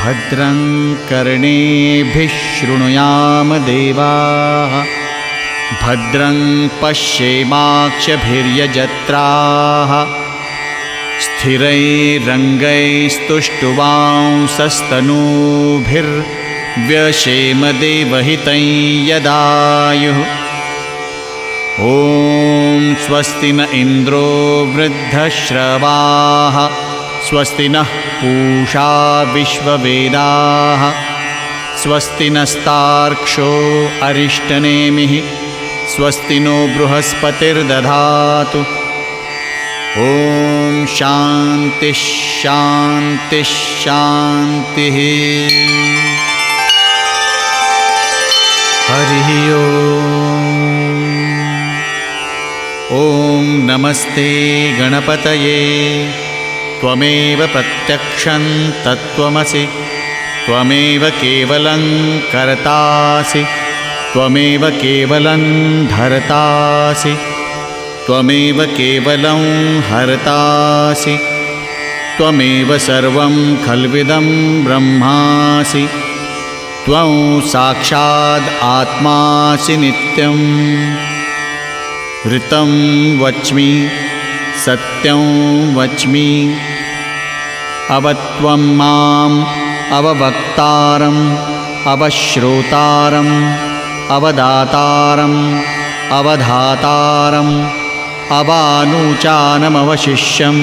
भद्रं कर्णेभिः शृणुयाम देवाः भद्रं पश्येमाक्षभिर्यजत्राः स्थिरैरङ्गैस्तुष्टुवांसस्तनूभिर्व्यशेम देवहितं यदायुः। ॐ स्वस्ति न इन्द्रो वृद्धश्रवाः स्वस्ति नः पूषा विश्ववेदाः स्वस्ति नस्तार्क्ष्यो अरिष्टनेमिः स्वस्ति नो बृहस्पतिर्दधातु। ॐ शान्ति शान्ति शान्तिः। हरिः ॐ नमस्ते गणपतये त्वमेव प्रत्यक्षं तत्त्वमसि त्वमेव केवलं कर्तासि त्वमेव केवलं धर्तासि त्वमेव केवलं हर्तासि त्वमेव सर्वं खल्विदं ब्रह्मासि त्वं साक्षात् आत्मासि नित्यं। ऋतं वच्मि सत्यं वच्मि अवत्वं माम् अववक्तारम् अवश्रोतारम् अवदातारम् अवधातारम् अवानुचानमवशिष्यम्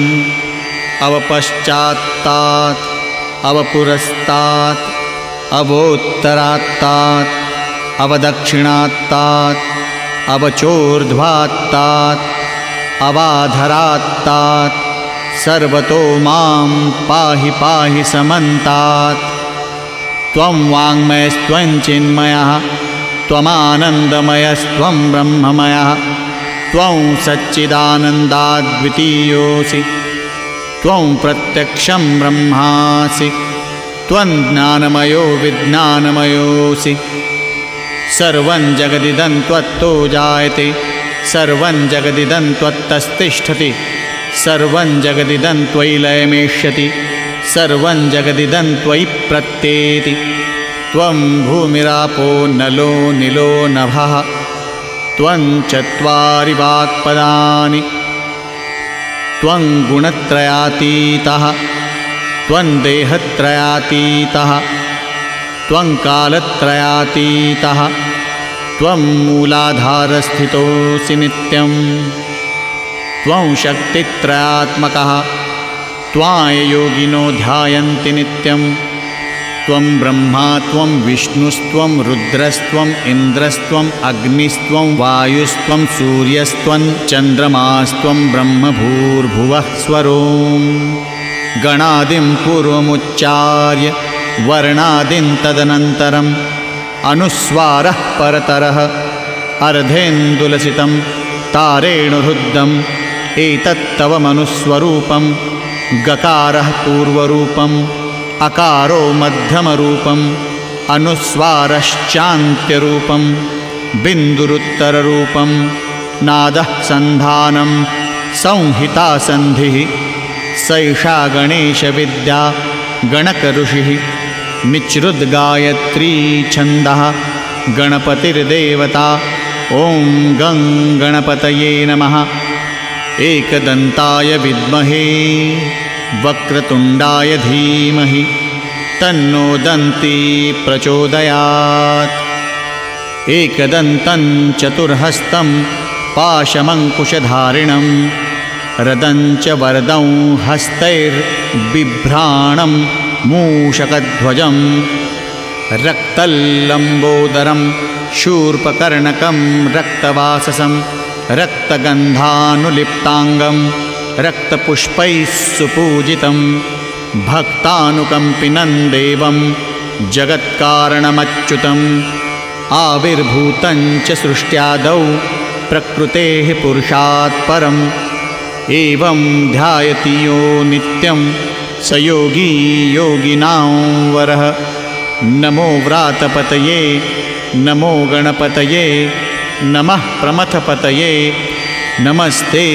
अवपश्चात्तात् अवपुरस्तात् अवोत्तरात्तात् अवदक्षिणात्तात् अवचोर्ध्वात्तात् अवाधरात्तात् सर्वतो मां पाहि पाहि समन्तात्। त्वं वाङ्मयस्त्वं चिन्मयः त्वमानन्दमयस्त्वं ब्रह्ममयः त्वं सच्चिदानन्दाद्वितीयोऽसि त्वं प्रत्यक्षं ब्रह्मासि त्वं ज्ञानमयो विज्ञानमयोऽसि। सर्वं जगदिदं त्वत्तो जायते सर्वं जगदिदं त्वत्तस्तिष्ठति सर्वं जगदिदं त्वयि लयमेष्यति सर्वं जगदिदं त्वयि प्रत्येति। त्वं भूमिरापो नलो निलो नभः त्वं चत्वारि वाक्पदानि त्वं गुणत्रयातीतः त्वं देहत्रयातीतः त्वं कालत्रयातीतः त्वं मूलाधारस्थितोऽसि नित्यं। त्वं शक्तित्रयात्मकः त्वां योगिनो ध्यायन्ति नित्यं। त्वं ब्रह्मा त्वं विष्णुस्त्वं रुद्रस्त्वं इन्द्रस्त्वं अग्निस्त्वं वायुस्त्वं सूर्यस्त्वं चन्द्रमास्त्वं ब्रह्मभूर्भुवः स्वरों। गणादिं पूर्वमुच्चार्य वर्णादिं तदनन्तरम् अनुस्वारः परतरः अर्धेन्दुलसितं तारेणुरुद्धम् एतत्तव मनुस्वरूपं। गकारः पूर्वरूपम् अकारो मध्यमरूपम् अनुस्वारश्चान्त्यरूपं बिन्दुरुत्तररूपं नादः सन्धानं संहिता सन्धिः। सैषा गणेशविद्या गणकऋषिः निच्रुद्गायत्री छन्दः गणपतिर्देवता। ॐ गं गणपतये नमः। एकदन्ताय विद्महे वक्रतुण्डाय धीमहि तन्नो दन्ती प्रचोदयात्। एकदन्तं चतुर्हस्तं पाशमङ्कुशधारिणं रदं च वरदं हस्तैर्बिभ्राणं मूषकध्वजं रक्तल्लम्बोदरं शूर्पकर्णकं रक्तवाससं रक्तगन्धानुलिप्ताङ्गं रक्तपुष्पैः सुपूजितं भक्तानुकम्पिनं देवं जगत्कारणमच्युतम्। आविर्भूतं च सृष्ट्यादौ प्रकृतेः पुरुषात् परम्। एवं ध्यायति यो नित्यं स योगी योगिनां वरः। नमो व्रातपतये नमो गणपतये नमः प्रमथपतये नमस्ते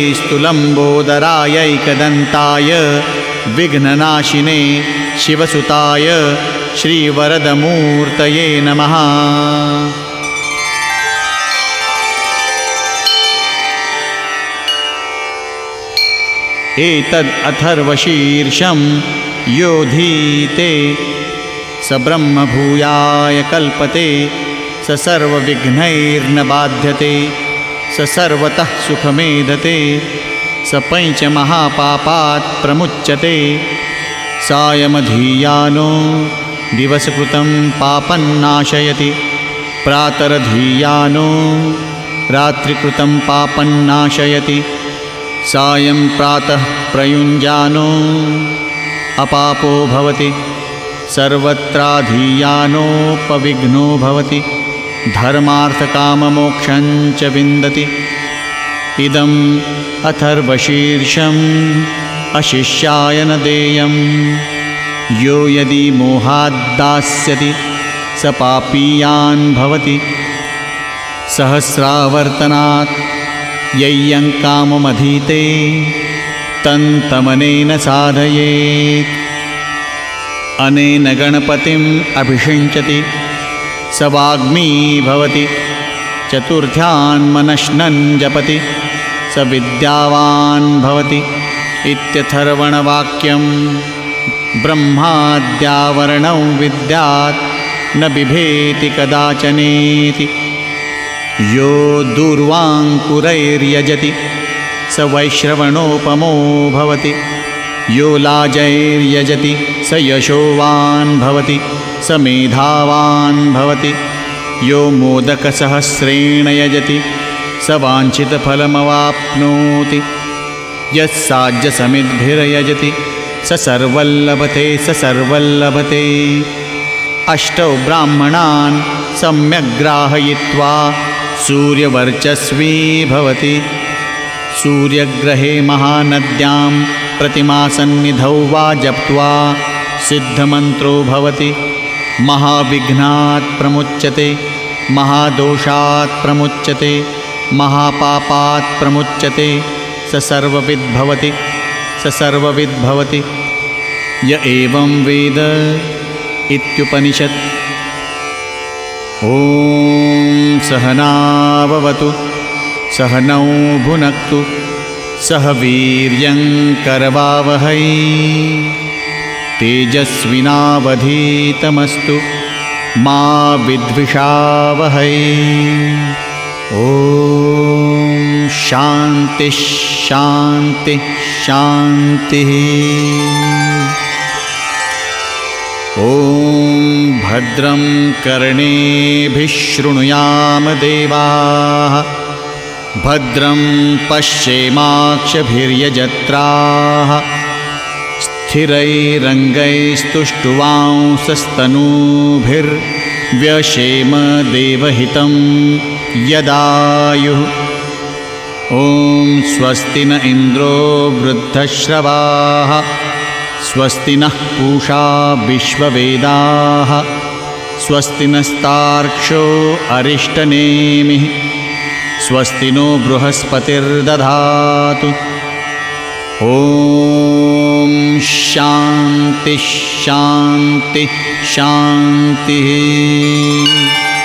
स्तुलम्बोदराय एकदन्ताय विघ्ननाशिने शिवसुताय श्रीवरदमूर्तये नमः। एतद् अथर्वशीर्षं योधीते स ब्रह्मभूयाय कल्पते, स सर्वविघ्नैर्न बाध्यते, स सर्वतः सुखमेधते, स पञ्चमहापापात् प्रमुच्यते। सायमधीयानो दिवसकृतं पापन्नाशयति, प्रातरधीयानो रात्रिकृतं पापन्नाशयति, सायं प्रातः प्रयुञ्जानो अपापो भवति, सर्वत्राधीयानोपविघ्नो भवति, धर्मार्थकाममोक्षं च विन्दति। इदम् अथर्वशीर्षम् अशिष्याय न देयं, यो यदि मोहाद्दास्यति स पापीयान् भवति। सहस्रावर्तनात् यय्यं काममधीते तन्तमनेन साधयेत्। अनेन गणपतिम् अभिषिञ्चति स वाग्मी भवति, चतुर्थ्यान्मनश्नन् जपति स विद्यावान् भवति। इत्यथर्वणवाक्यं ब्रह्माद्यावरणौ विद्यात् न बिभेति कदाचनेति। यो दूर्वाङ्कुरैर्यजति स वैश्रवणोपमो भवति, यो लाजैर्यजति स यशोवान् भवति, स मेधावान् भवति। यो मोदकसहस्रेण यजति स वाञ्छितफलमवाप्नोति, यस्साज्यसमिद्भिर्यजति स सर्वल्लभते, स सर्वल्लभते। अष्टौ ब्राह्मणान् सम्यग्ग्राहयित्वा सूर्यवर्चस्वी भवति। सूर्यग्रहे महानद्यां प्रतिमासन्निधौ वा जप्त्वा सिद्धमन्त्रो भवति। महाविघ्नात् प्रमुच्यते, महादोषात् प्रमुच्यते, महापापात् प्रमुच्यते। स सर्वविद्भवति, स सर्वविद्भवति। य एवं वेद इत्युपनिषत्। ॐ सहनाववतु सहनौ भुनक्तु सह वीर्यं करवावहै तेजस्विनावधीतमस्तु मा विद्विषावहै। ॐ शान्ति शान्ति शान्तिः। ॐ भद्रं कर्णेभिः शृणुयाम देवाः, भद्रं पश्येमाक्षभिर्यजत्राः, स्थिरैरङ्गैस्तुष्टुवांसस्तनूभिर्व्यशेम देवहितं यदायुः। ॐ स्वस्ति न इन्द्रो वृद्धश्रवाः, स्वस्ति नः पूषा विश्ववेदाः, स्वस्ति नस्तार्क्ष्यो अरिष्टनेमिः, स्वस्ति नो बृहस्पतिर्दधातु। ॐ शान्ति शान्ति शान्तिः।